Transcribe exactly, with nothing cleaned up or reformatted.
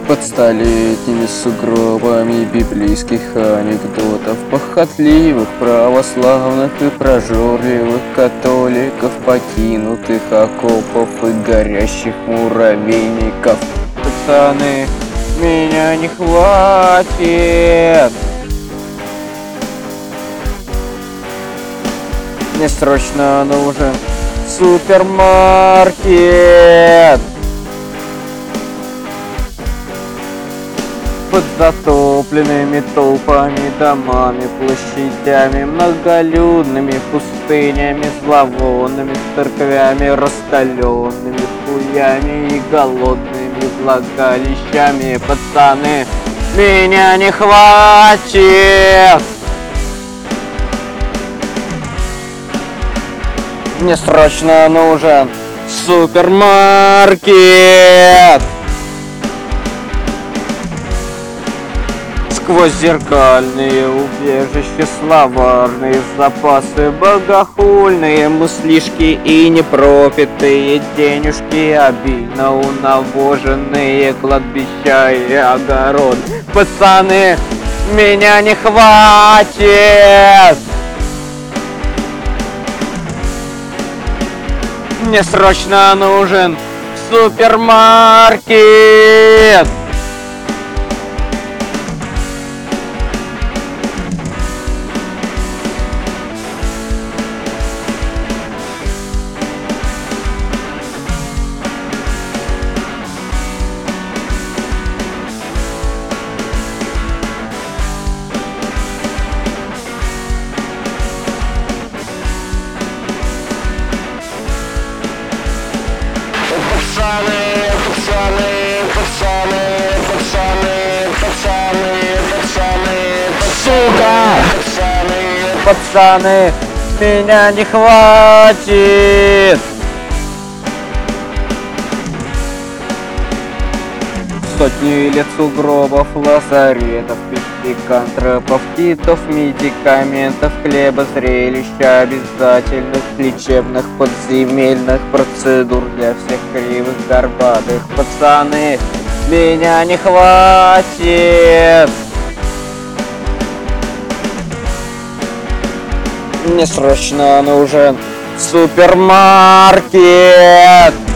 Под столетними сугробами библейских анекдотов, похотливых православных и прожорливых католиков, покинутых окопов и горящих муравейников. Пацаны, меня не хватит! Мне срочно нужен супермаркет! Под затопленными толпами, домами, площадями, многолюдными пустынями, зловонными церквями, раскаленными хуями и голодными влагалищами. Пацаны, меня не хватит! Мне срочно нужен супермаркет! Сквозь зеркальные убежища, словарные запасы, богохульные мыслишки и непропитые денежки, обильно унавоженные кладбища и огород. Пацаны, меня не хватит! Мне срочно нужен супермаркет! Пацаны, пацаны, пацаны, пацаны, пацаны, пацаны, Сука! пацаны, Пацаны, меня не хватит! Сотни лет сугробов, лазаретов, пятикантропов, китов, медикаментов, хлеба, зрелища обязательных, лечебных, подземельных процедур для всех кривых, горбатых. Пацаны, меня не хватит! Мне срочно нужен супермаркет!